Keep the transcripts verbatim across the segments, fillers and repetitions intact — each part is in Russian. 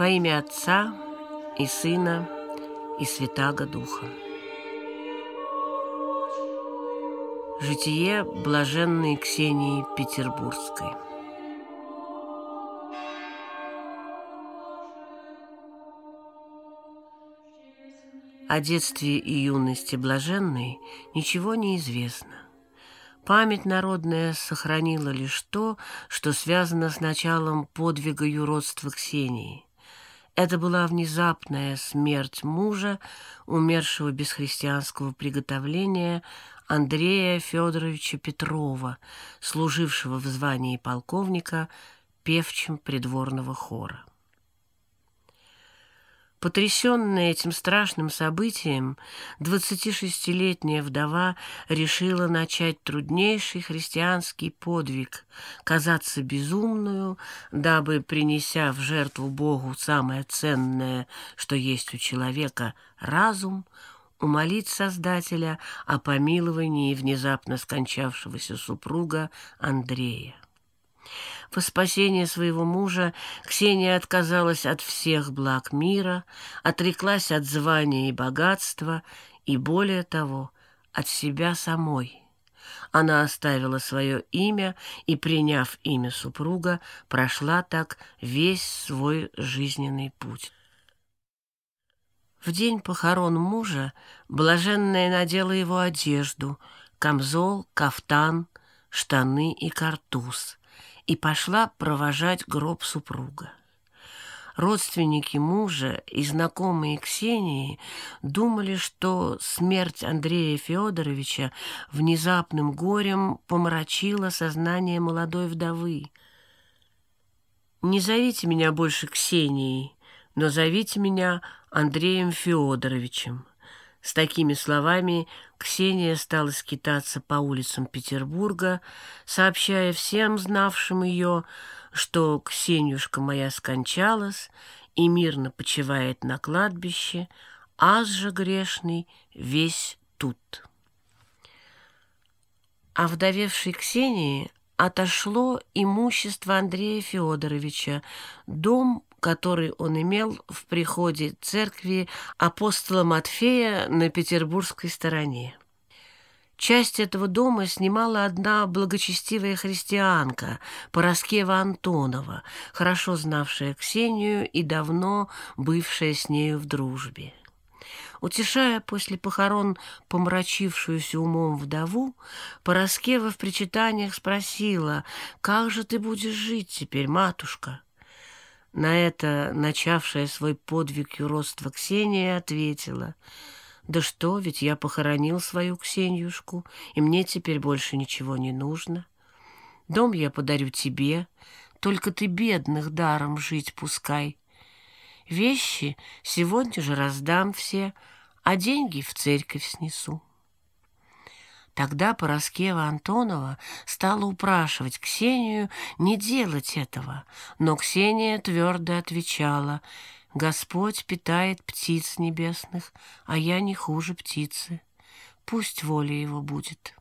Во имя Отца и Сына и Святаго Духа. Житие блаженной Ксении Петербургской. О детстве и юности блаженной ничего не известно. Память народная сохранила лишь то, что связано с началом подвига юродства Ксении. Это была внезапная смерть мужа, умершего без христианского приготовления, Андрея Федоровича Петрова, служившего в звании полковника певчим придворного хора. Потрясенная этим страшным событием, двадцатишестилетняя вдова решила начать труднейший христианский подвиг, казаться безумную, дабы, принеся в жертву Богу самое ценное, что есть у человека, разум, умолить Создателя о помиловании внезапно скончавшегося супруга Андрея. Во спасение своего мужа Ксения отказалась от всех благ мира, отреклась от звания и богатства и, более того, от себя самой. Она оставила свое имя и, приняв имя супруга, прошла так весь свой жизненный путь. В день похорон мужа блаженная надела его одежду, камзол, кафтан, штаны и картуз, и пошла провожать гроб супруга. Родственники мужа и знакомые Ксении думали, что смерть Андрея Федоровича внезапным горем помрачила сознание молодой вдовы. «Не зовите меня больше Ксенией, но зовите меня Андреем Федоровичем». С такими словами Ксения стала скитаться по улицам Петербурга, сообщая всем знавшим ее, что Ксенюшка моя скончалась и мирно почивает на кладбище, аз же грешный весь тут. А вдовевшей Ксении отошло имущество Андрея Федоровича, дом, который он имел в приходе церкви апостола Матфея на петербургской стороне. Часть этого дома снимала одна благочестивая христианка, Параскева Антонова, хорошо знавшая Ксению и давно бывшая с нею в дружбе. Утешая после похорон помрачившуюся умом вдову, Параскева в причитаниях спросила: «Как же ты будешь жить теперь, матушка?» На это начавшая свой подвиг юродства Ксения ответила: «Да что, ведь я похоронил свою Ксенюшку, и мне теперь больше ничего не нужно. Дом я подарю тебе, только ты бедных даром жить пускай. Вещи сегодня же раздам все, а деньги в церковь снесу». Тогда Параскева Антонова стала упрашивать Ксению не делать этого, но Ксения твердо отвечала: «Господь питает птиц небесных, а я не хуже птицы. Пусть воля его будет».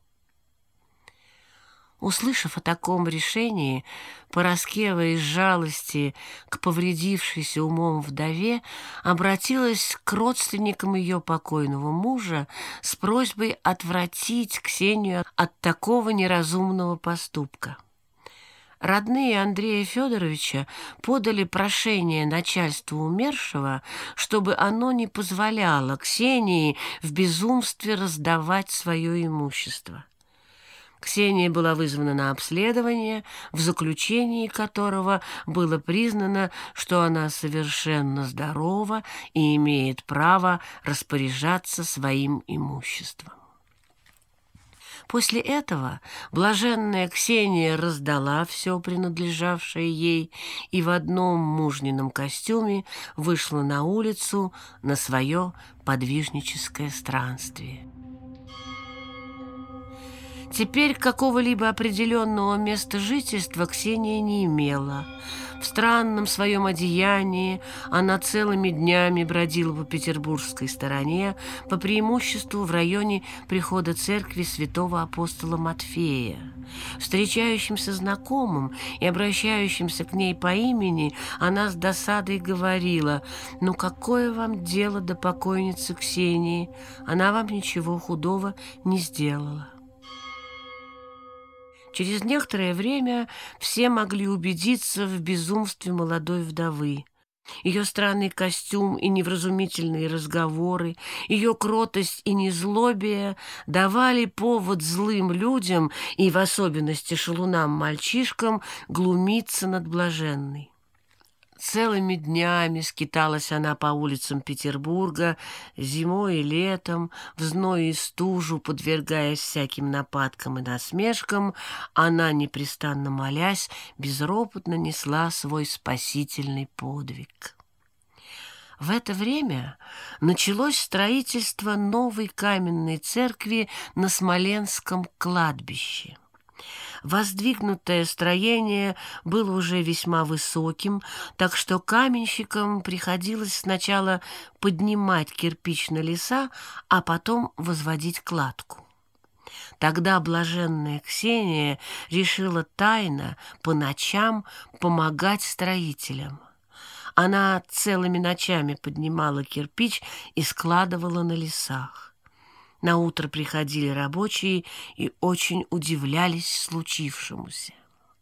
Услышав о таком решении, Параскева из жалости к повредившейся умом вдове обратилась к родственникам ее покойного мужа с просьбой отвратить Ксению от такого неразумного поступка. Родные Андрея Федоровича подали прошение начальству умершего, чтобы оно не позволяло Ксении в безумстве раздавать свое имущество. Ксения была вызвана на обследование, в заключении которого было признано, что она совершенно здорова и имеет право распоряжаться своим имуществом. После этого блаженная Ксения раздала все принадлежавшее ей и в одном мужнином костюме вышла на улицу на свое подвижническое странствие. Теперь какого-либо определенного места жительства Ксения не имела. В странном своем одеянии она целыми днями бродила по петербургской стороне, по преимуществу в районе прихода церкви святого апостола Матфея. Встречающимся знакомым и обращающимся к ней по имени она с досадой говорила: «Ну какое вам дело до покойницы Ксении? Она вам ничего худого не сделала». Через некоторое время все могли убедиться в безумстве молодой вдовы. Ее странный костюм и невразумительные разговоры, ее кротость и незлобие давали повод злым людям, и в особенности шалунам-мальчишкам, глумиться над блаженной. Целыми днями скиталась она по улицам Петербурга, зимой и летом, в зной и стужу, подвергаясь всяким нападкам и насмешкам. Она, непрестанно молясь, безропотно несла свой спасительный подвиг. В это время началось строительство новой каменной церкви на Смоленском кладбище. Воздвигнутое строение было уже весьма высоким, так что каменщикам приходилось сначала поднимать кирпич на леса, а потом возводить кладку. Тогда блаженная Ксения решила тайно по ночам помогать строителям. Она целыми ночами поднимала кирпич и складывала на лесах. Наутро приходили рабочие и очень удивлялись случившемуся.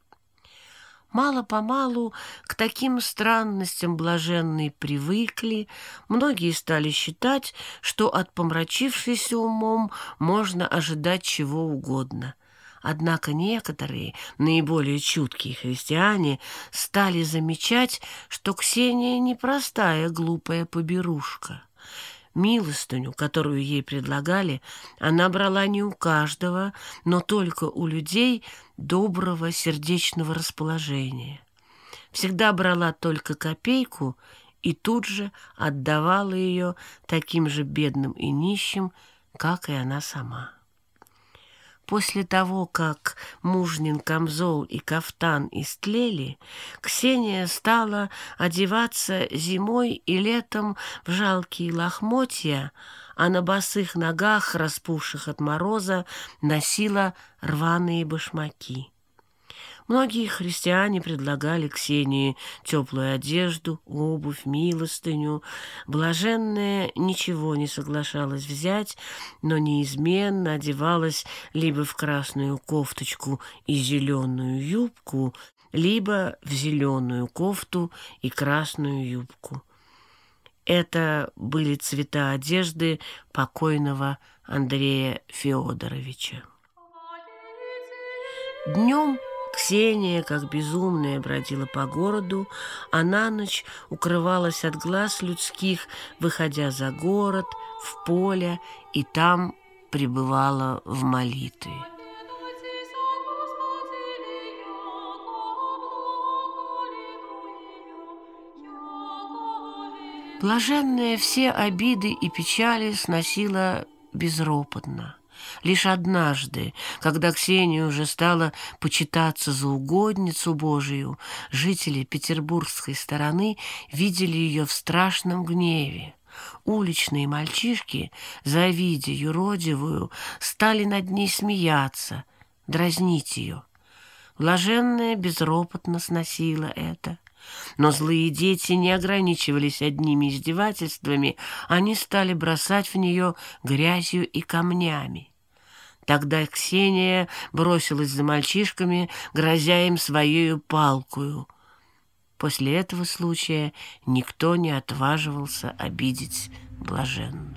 Мало-помалу к таким странностям блаженные привыкли, многие стали считать, что от помрачившейся умом можно ожидать чего угодно. Однако некоторые, наиболее чуткие христиане, стали замечать, что Ксения не простая глупая поберушка. Милостыню, которую ей предлагали, она брала не у каждого, но только у людей доброго сердечного расположения. Всегда брала только копейку и тут же отдавала ее таким же бедным и нищим, как и она сама. После того, как мужнин камзол и кафтан истлели, Ксения стала одеваться зимой и летом в жалкие лохмотья, а на босых ногах, распухших от мороза, носила рваные башмаки. Многие христиане предлагали Ксении теплую одежду, обувь, милостыню. Блаженная ничего не соглашалась взять, но неизменно одевалась либо в красную кофточку и зеленую юбку, либо в зеленую кофту и красную юбку. Это были цвета одежды покойного Андрея Феодоровича. Днем Ксения, как безумная, бродила по городу, а на ночь укрывалась от глаз людских, выходя за город, в поле, и там пребывала в молитве. Блаженная все обиды и печали сносила безропотно. Лишь однажды, когда Ксения уже стала почитаться за угодницу Божию, жители петербургской стороны видели ее в страшном гневе. Уличные мальчишки, завидя юродивую, стали над ней смеяться, дразнить ее. Блаженная безропотно сносила это. Но злые дети не ограничивались одними издевательствами, они стали бросать в нее грязью и камнями. Тогда Ксения бросилась за мальчишками, грозя им своею палкою. После этого случая никто не отваживался обидеть блаженную.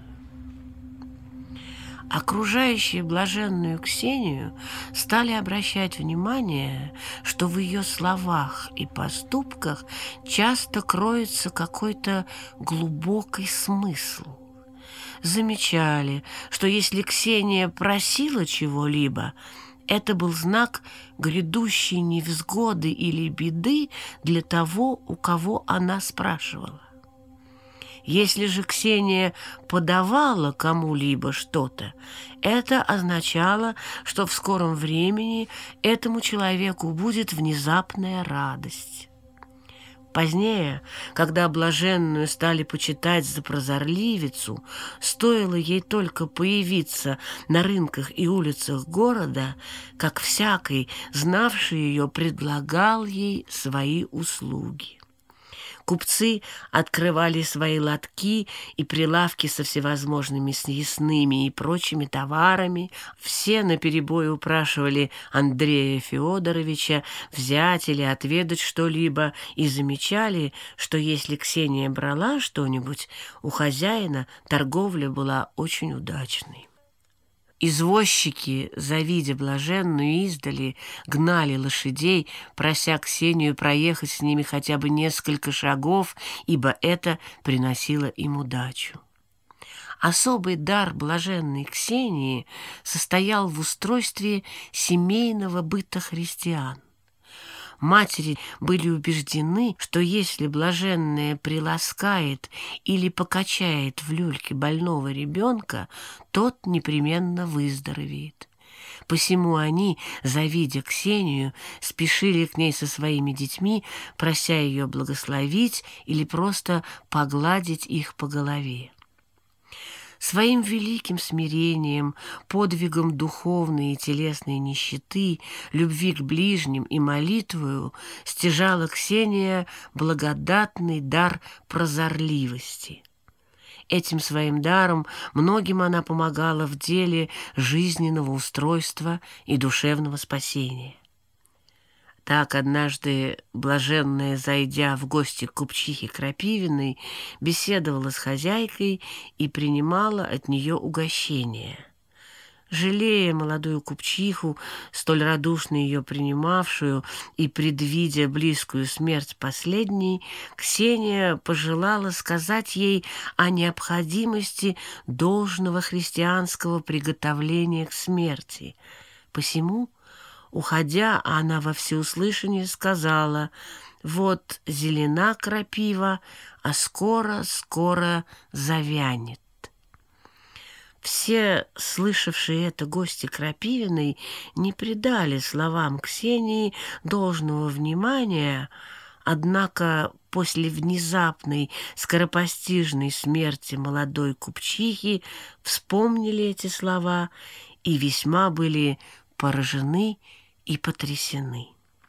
Окружающие блаженную Ксению стали обращать внимание, что в ее словах и поступках часто кроется какой-то глубокий смысл. Замечали, что если Ксения просила чего-либо, это был знак грядущей невзгоды или беды для того, у кого она спрашивала. Если же Ксения подавала кому-либо что-то, это означало, что в скором времени этому человеку будет внезапная радость. Позднее, когда блаженную стали почитать за прозорливицу, стоило ей только появиться на рынках и улицах города, как всякий, знавший ее, предлагал ей свои услуги. Купцы открывали свои лотки и прилавки со всевозможными съестными и прочими товарами. Все наперебой упрашивали Андрея Федоровича взять или отведать что-либо и замечали, что если Ксения брала что-нибудь, у хозяина торговля была очень удачной. Извозчики, завидя блаженную издали, гнали лошадей, прося Ксению проехать с ними хотя бы несколько шагов, ибо это приносило им удачу. Особый дар блаженной Ксении состоял в устройстве семейного быта христиан. Матери были убеждены, что если блаженная приласкает или покачает в люльке больного ребенка, тот непременно выздоровеет. Посему они, завидя Ксению, спешили к ней со своими детьми, прося ее благословить или просто погладить их по голове. Своим великим смирением, подвигом духовной и телесной нищеты, любви к ближним и молитвою стяжала Ксения благодатный дар прозорливости. Этим своим даром многим она помогала в деле жизненного устройства и душевного спасения. Так однажды блаженная, зайдя в гости к купчихе Крапивиной, беседовала с хозяйкой и принимала от нее угощение. Жалея молодую купчиху, столь радушно ее принимавшую и предвидя близкую смерть последней, Ксения пожелала сказать ей о необходимости должного христианского приготовления к смерти. Посему, уходя, она во всеуслышание сказала: «Вот зелена крапива, а скоро-скоро завянет». Все, слышавшие это гости Крапивиной, не придали словам Ксении должного внимания, однако после внезапной скоропостижной смерти молодой купчихи вспомнили эти слова и весьма были поражены и потрясены.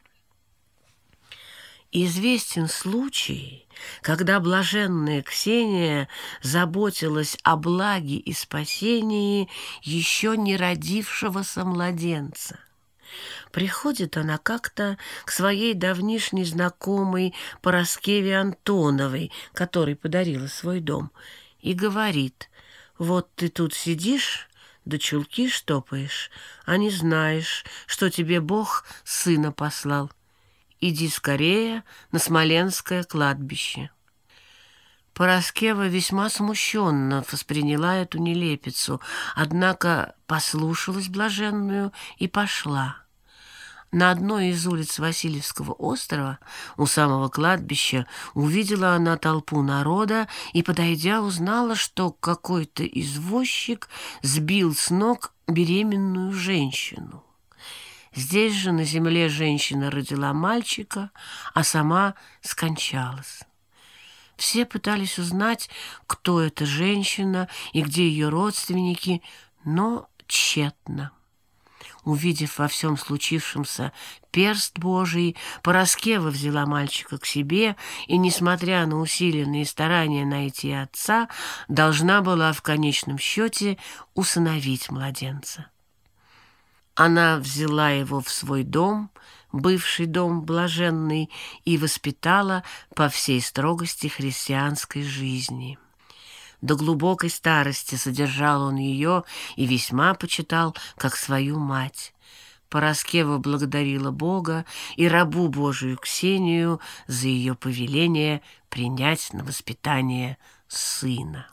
Известен случай, когда блаженная Ксения заботилась о благе и спасении еще не родившегося младенца. Приходит она как-то к своей давнишней знакомой Параскеве Антоновой, которой подарила свой дом, и говорит: «Вот ты тут сидишь, да чулки штопаешь, а не знаешь, что тебе Бог сына послал. Иди скорее на Смоленское кладбище». Параскева весьма смущенно восприняла эту нелепицу, однако послушалась блаженную и пошла. На одной из улиц Васильевского острова, у самого кладбища, увидела она толпу народа и, подойдя, узнала, что какой-то извозчик сбил с ног беременную женщину. Здесь же на земле женщина родила мальчика, а сама скончалась. Все пытались узнать, кто эта женщина и где ее родственники, но тщетно. Увидев во всем случившемся перст Божий, Параскева взяла мальчика к себе и, несмотря на усиленные старания найти отца, должна была в конечном счете усыновить младенца. Она взяла его в свой дом, бывший дом блаженный, и воспитала по всей строгости христианской жизни. До глубокой старости содержал он ее и весьма почитал, как свою мать. Параскева благодарила Бога и рабу Божию Ксению за ее повеление принять на воспитание сына.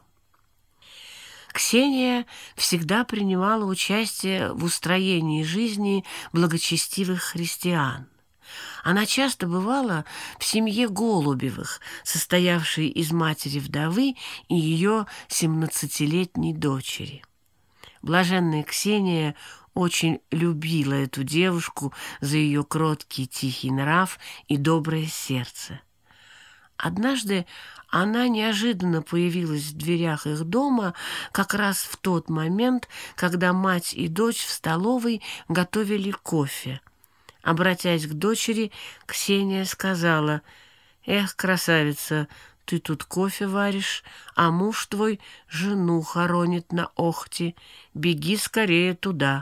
Ксения всегда принимала участие в устроении жизни благочестивых христиан. Она часто бывала в семье Голубевых, состоявшей из матери-вдовы и ее семнадцатилетней дочери. Блаженная Ксения очень любила эту девушку за ее кроткий тихий нрав и доброе сердце. Однажды она неожиданно появилась в дверях их дома как раз в тот момент, когда мать и дочь в столовой готовили кофе. Обратясь к дочери, Ксения сказала: «Эх, красавица, ты тут кофе варишь, а муж твой жену хоронит на Охте. Беги скорее туда».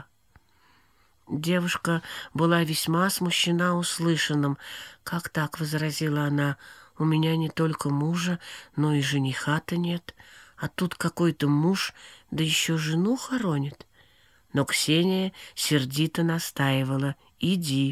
Девушка была весьма смущена услышанным. «Как так?» — возразила она. «У меня не только мужа, но и жениха-то нет. А тут какой-то муж, да еще жену хоронит». Но Ксения сердито настаивала: «Иди».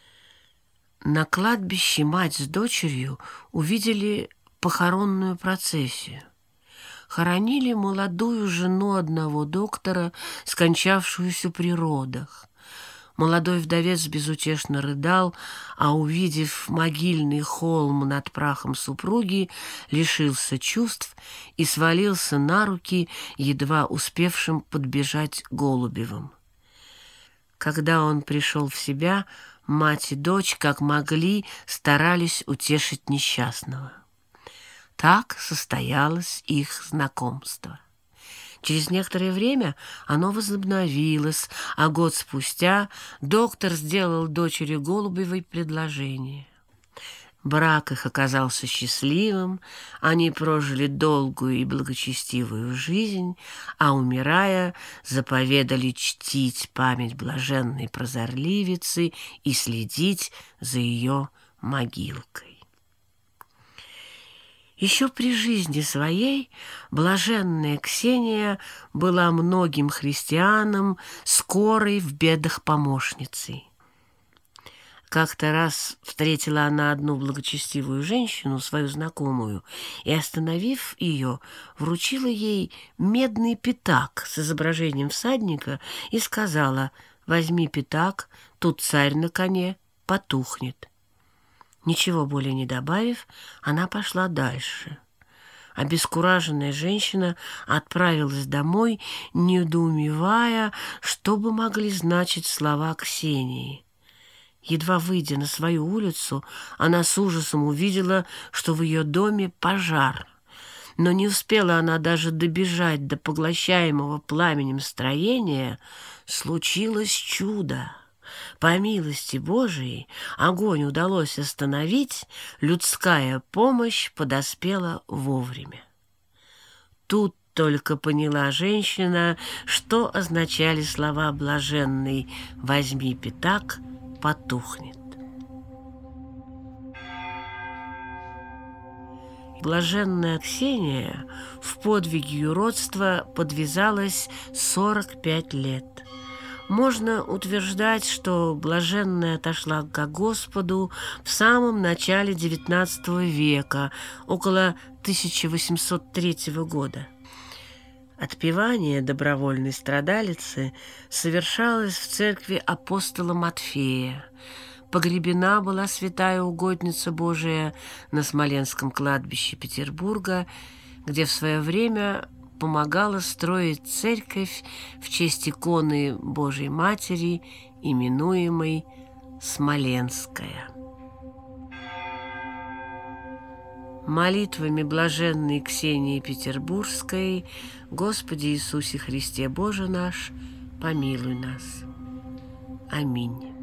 На кладбище мать с дочерью увидели похоронную процессию. Хоронили молодую жену одного доктора, скончавшуюся при родах. Молодой вдовец безутешно рыдал, а, увидев могильный холм над прахом супруги, лишился чувств и свалился на руки едва успевшим подбежать Голубевым. Когда он пришел в себя, мать и дочь, как могли, старались утешить несчастного. Так состоялось их знакомство. Через некоторое время оно возобновилось, а год спустя доктор сделал дочери Голубевой предложение. Брак их оказался счастливым, они прожили долгую и благочестивую жизнь, а, умирая, заповедали чтить память блаженной прозорливицы и следить за ее могилкой. Еще при жизни своей блаженная Ксения была многим христианам скорой в бедах помощницей. Как-то раз встретила она одну благочестивую женщину, свою знакомую, и, остановив ее, вручила ей медный пятак с изображением всадника и сказала: «Возьми пятак, тут царь на коне, потухнет». Ничего более не добавив, она пошла дальше. Обескураженная женщина отправилась домой, недоумевая, что бы могли значить слова Ксении. Едва выйдя на свою улицу, она с ужасом увидела, что в ее доме пожар. Но не успела она даже добежать до поглощаемого пламенем строения, случилось чудо. По милости Божией огонь удалось остановить, людская помощь подоспела вовремя. Тут только поняла женщина, что означали слова блаженной: «Возьми пятак, потухнет». Блаженная Ксения в подвиге юродства подвязалась сорок пять лет. Можно утверждать, что блаженная отошла к Господу в самом начале девятнадцатого века, около тысяча восемьсот третьего года. Отпевание добровольной страдалицы совершалось в церкви апостола Матфея. Погребена была святая угодница Божия на Смоленском кладбище Петербурга, где в свое время помогала строить церковь в честь иконы Божьей Матери, именуемой Смоленская. Молитвами блаженной Ксении Петербургской: Господи Иисусе Христе Боже наш, помилуй нас. Аминь.